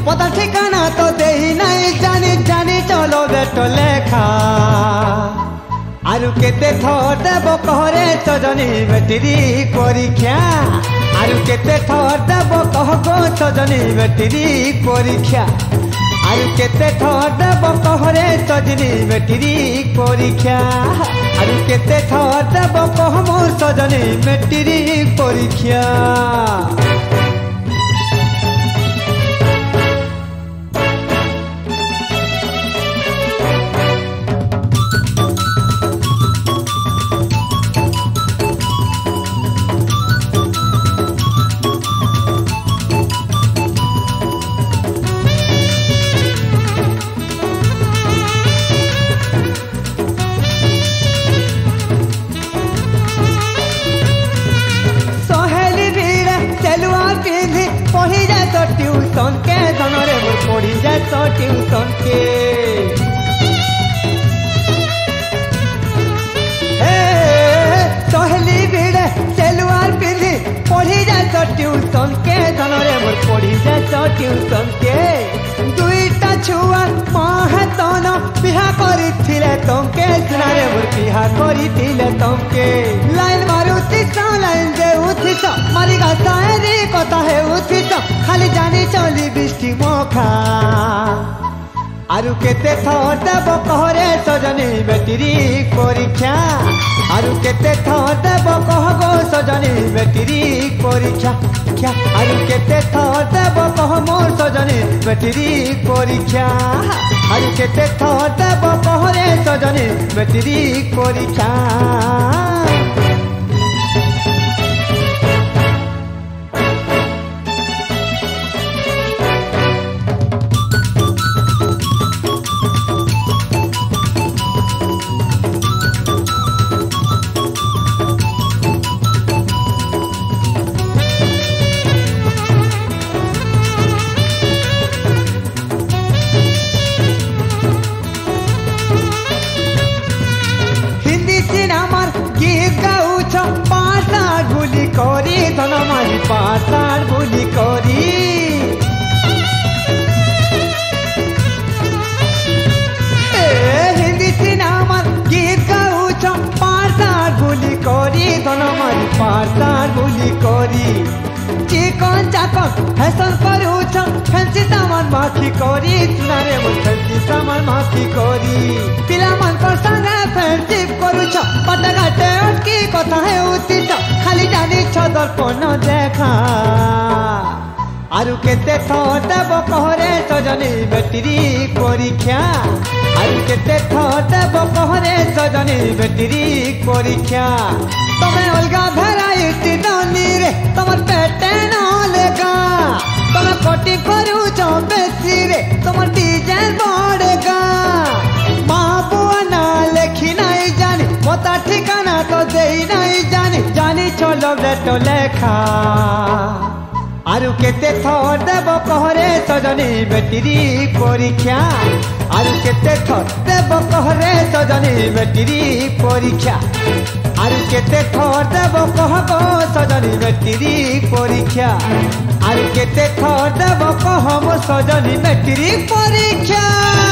पता ठिकाना तो दे नहीं जानी जानी चलो बेटो लेखा आरु केते थर देव कहरे सजनी बेटिरी परीक्षा आरु केते थर देव कह गो सजनी बेटिरी परीक्षा आरु केते थर देव कहरे सजनी बेटिरी परीक्षा आरु केते थर देव कह मो सजनी बेटिरी परीक्षा पढ़ी जाए तो ट्यूशन के धनरे पढ़ी जाए तो ट्यूशन के सहेली भिड़े सेलुआर पिंधि पढ़ी जाए तो ट्यूशन के धनरे पढ़ी जाए तो ट्यूशन के दुईटा छुआ माहे तन बिहा करिथिले तमके सुनारे बिहा करिथिले तमके लाइन मारुति लाइन दे उथित मारी गाताएरी कथा है उथित खाली जानी चली बिष्टि मोखा आरु केते थर देव कहरे सजनी बेटिरी परीक्षा आरु केते थर देव कह गो सजनी बेटिरी परीक्षा क्या आरु केते थर देव कह मोर सजनी बेटिरी परीक्षा आरु केते थर देव कहरे सजनी बेटिरी परीक्षा करी धन मारी पातार बोली करी हिंदी सिनेमा गीत गाउछ पातार बोली करी धन मारी पातार बोली करी चिकन चाकन फैशन करूछ फैंसी सामान माखी करी सुनारे फैंसी सामान माखी करी पिला मन पर संगे फ्रेंडशिप करूछ पता घाटे अटकी कथा है उचित खाली जानी दर्पण देखा आरु केते थर देव कहरे सजनी बेटिरी परीक्षा आरु केते थर देव कहरे सजनी बेटिरी परीक्षा तमे अलगा भेराइटी दनी रे तमर पेटे न लेगा तमे कटी करूछ बेसी रे तमर डिजाइन बढ़ेगा माँ बुआ ना लेखी नहीं जानी पता ठिकाना तो दे नहीं जानी जानी चलो बेटो लेखा आरु केते थर देव कहरे सजनी बेटिरी परीक्षा आरु केते थर देव कहरे सजनी बेटिरी परीक्षा आरु केते थर देव कह गो सजनी बेटिरी परीक्षा आरु केते थर देव कह मो सजनी बेटिरी परीक्षा।